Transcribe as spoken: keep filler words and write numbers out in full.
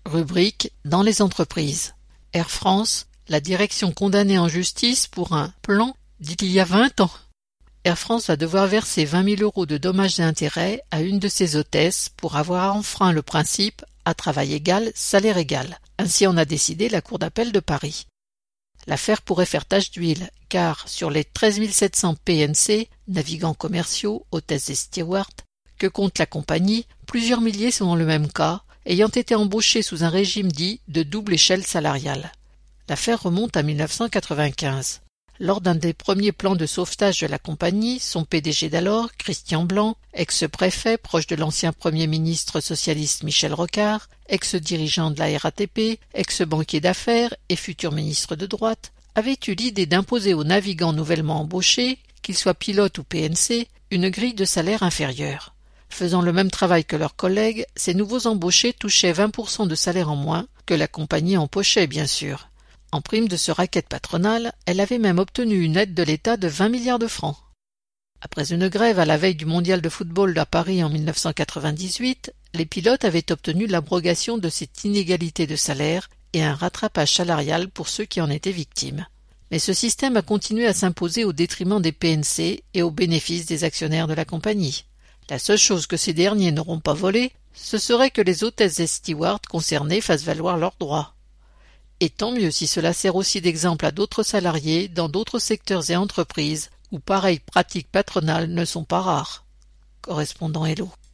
Rubrique dans les entreprises. Air France, la direction condamnée en justice pour un plan d'il y a vingt ans. Air France va devoir verser vingt mille euros de dommages et intérêts à une de ses hôtesses pour avoir enfreint le principe à travail égal, salaire égal. Ainsi en a décidé la Cour d'appel de Paris. L'affaire pourrait faire tache d'huile, car sur les treize mille sept cents P N C, navigants commerciaux, hôtesses et stewards, que compte la compagnie, plusieurs milliers sont dans le même cas, ayant été embauchés sous un régime dit de double échelle salariale. L'affaire remonte à mille neuf cent quatre-vingt-quinze. Lors d'un des premiers plans de sauvetage de la compagnie, son P D G d'alors, Christian Blanc, ex-préfet proche de l'ancien Premier ministre socialiste Michel Rocard, ex-dirigeant de la R A T P, ex-banquier d'affaires et futur ministre de droite, avait eu l'idée d'imposer aux navigants nouvellement embauchés, qu'ils soient pilotes ou P N C, une grille de salaire inférieure. Faisant le même travail que leurs collègues, ces nouveaux embauchés touchaient vingt pour cent de salaire en moins, que la compagnie empochait bien sûr. En prime de ce racket patronal, elle avait même obtenu une aide de l'État de vingt milliards de francs. Après une grève à la veille du mondial de football à Paris en mille neuf cent quatre-vingt-dix-huit, les pilotes avaient obtenu l'abrogation de cette inégalité de salaire et un rattrapage salarial pour ceux qui en étaient victimes. Mais ce système a continué à s'imposer au détriment des P N C et au bénéfice des actionnaires de la compagnie. La seule chose que ces derniers n'auront pas volée, ce serait que les hôtesses et stewards concernés fassent valoir leurs droits. Et tant mieux si cela sert aussi d'exemple à d'autres salariés dans d'autres secteurs et entreprises où pareilles pratiques patronales ne sont pas rares. Correspondant Hello.